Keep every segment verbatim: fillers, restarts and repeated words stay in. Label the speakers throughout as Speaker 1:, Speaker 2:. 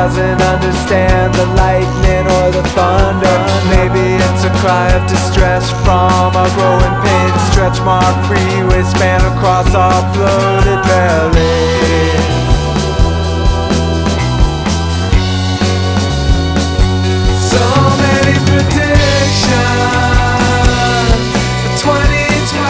Speaker 1: doesn't understand the lightning or the thunder. Maybe it's a cry of distress from a growing pain. Stretch mark freeway span across our bloated belly. So many predictions for twenty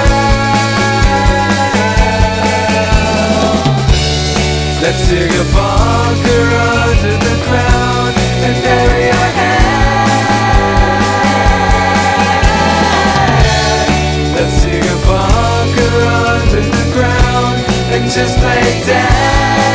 Speaker 1: twelve. Let's dig a bunker under the ground and bury our head. Let's dig a bunker under the ground and just play dead.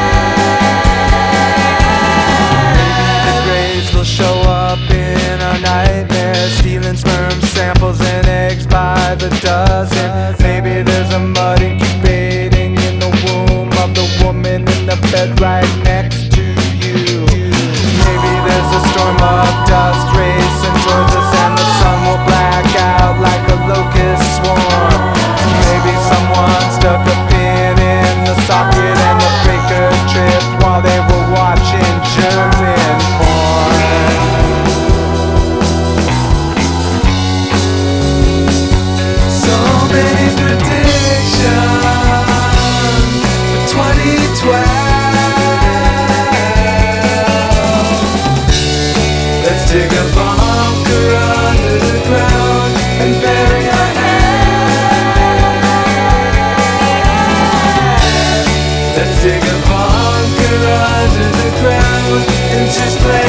Speaker 1: The graves will show up in our nightmares, stealing sperm samples and eggs by the dozen. Maybe there's a mud incubating in the womb of the woman in the bed right next to you. Maybe there's a storm of dust racing towards us and the sun will black out like a locust swarm. Maybe someone stuck a pin in the socket and the breaker tripped while they were watching German porn. So many predictions for twenty twelve. Let's dig a bunker under the ground and bury our head. Let's dig a bunker under the ground and just play